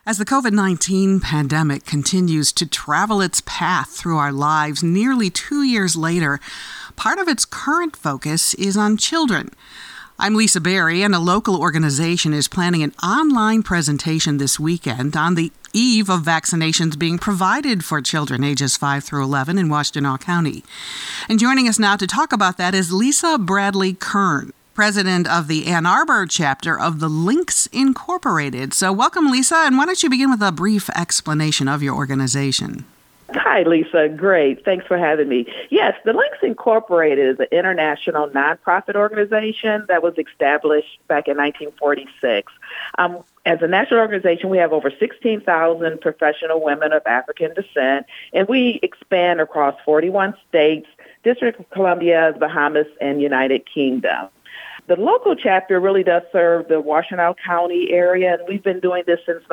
As the COVID-19 pandemic continues to travel its path through our lives nearly 2 years later, part of its current focus is on children. I'm Lisa Berry, and a local organization is planning an online presentation this weekend on the eve of vaccinations being provided for children ages 5 through 11 in Washtenaw County. And joining us now to talk about that is Lisa Bradley Kern, president of the Ann Arbor chapter of the Links Incorporated. So welcome, Lisa, and why don't you begin with a brief explanation of your organization? Hi, Lisa. Great. Thanks for having me. Yes, the Links Incorporated is an international nonprofit organization that was established back in 1946. As a national organization, we have over 16,000 professional women of African descent, and we expand across 41 states, District of Columbia, Bahamas, and United Kingdom. The local chapter really does serve the Washtenaw County area, and we've been doing this since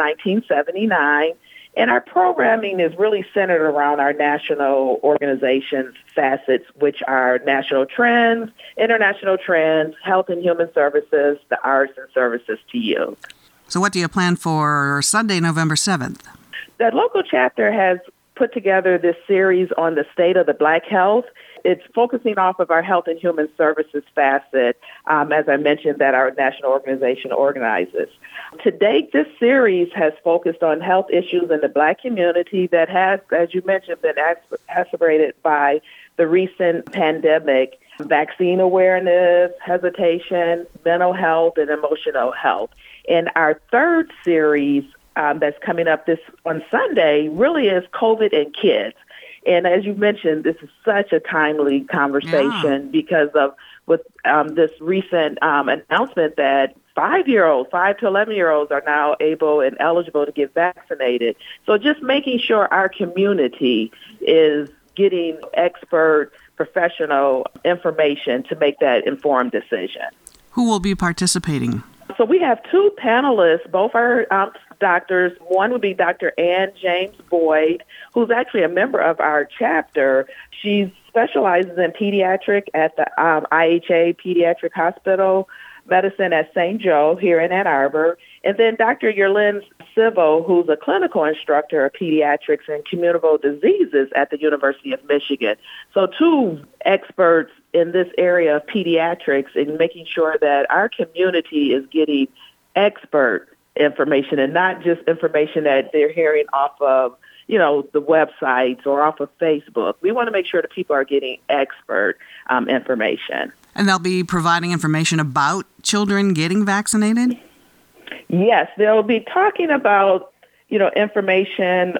1979. And our programming is really centered around our national organization's facets, which are national trends, international trends, health and human services, the arts, and services to youth. So what do you plan for Sunday, November 7th? The local chapter has put together this series on the state of the Black health. It's focusing off of our health and human services facet, as I mentioned, that our national organization organizes. To date, this series has focused on health issues in the Black community that has, as you mentioned, been exacerbated by the recent pandemic, vaccine awareness, hesitation, mental health, and emotional health. And our third series that's coming up on Sunday really is COVID and kids. And as you mentioned, this is such a timely conversation because of this recent announcement that 5 to 11-year-olds are now able and eligible to get vaccinated. So just making sure our community is getting expert, professional information to make that informed decision. Who will be participating? So we have two panelists, both are doctors. One would be Dr. Ann James Boyd, who's actually a member of our chapter. She specializes in pediatric at the IHA Pediatric Hospital Medicine at St. Joe here in Ann Arbor. And then Dr. Yerlyn Sivo, who's a clinical instructor of pediatrics and communicable diseases at the University of Michigan. So two experts in this area of pediatrics and making sure that our community is getting expert information and not just information that they're hearing off of, the websites or off of Facebook. We want to make sure that people are getting expert information. And they'll be providing information about children getting vaccinated? Yes, they'll be talking about, information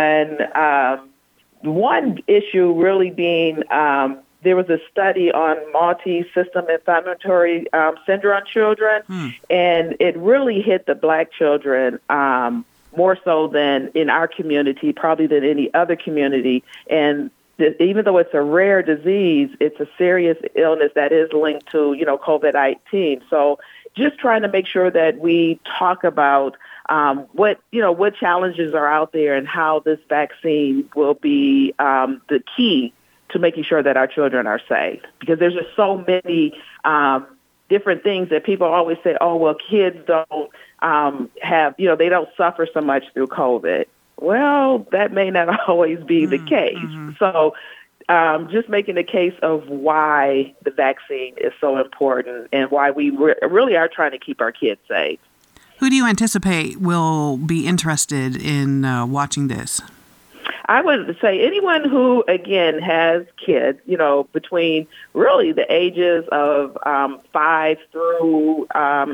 on one issue really being there was a study on multi-system inflammatory syndrome children, and it really hit the Black children more so than in our community, probably than any other community. And even though it's a rare disease, it's a serious illness that is linked to, COVID-19. So just trying to make sure that we talk about what challenges are out there and how this vaccine will be the key to making sure that our children are safe. Because there's just so many different things that people always say, oh, well, kids don't they don't suffer so much through COVID. Well, that may not always be the case. So just making the case of why the vaccine is so important and why we really are trying to keep our kids safe. Who do you anticipate will be interested in watching this? I would say anyone who, again, has kids, between really the ages of 5 through,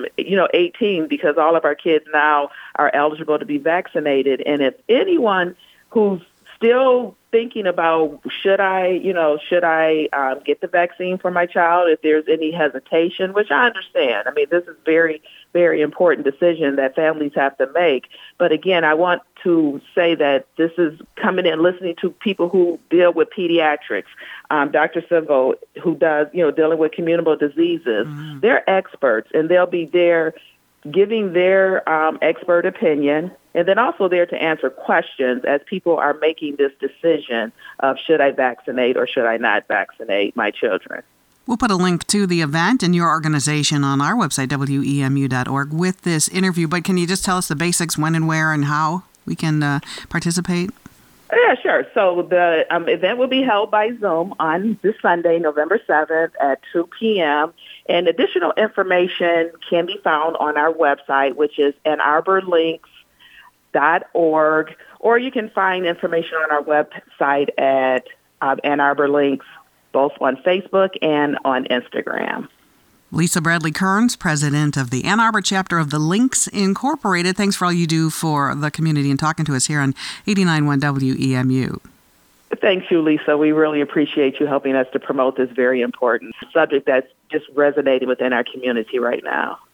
18, because all of our kids now are eligible to be vaccinated. And if anyone who's still thinking about should I get the vaccine for my child, if there's any hesitation, which I understand. I mean, this is very, very important decision that families have to make. But again, I want to say that this is coming in, listening to people who deal with pediatrics. Dr. Sivo, who does, dealing with communicable diseases, they're experts, and they'll be there giving their expert opinion, and then also there to answer questions as people are making this decision of should I vaccinate or should I not vaccinate my children. We'll put a link to the event and your organization on our website, wemu.org, with this interview. But can you just tell us the basics, when and where and how we can participate? Yeah, sure. So the event will be held by Zoom on this Sunday, November 7th at 2 p.m. And additional information can be found on our website, which is AnnArborLinks.org, or you can find information on our website at Ann Arbor Links, both on Facebook and on Instagram. Lisa Bradley Kearns, president of the Ann Arbor chapter of the Links Incorporated. Thanks for all you do for the community and talking to us here on 89.1 WEMU. Thank you, Lisa. We really appreciate you helping us to promote this very important subject that's just resonating within our community right now.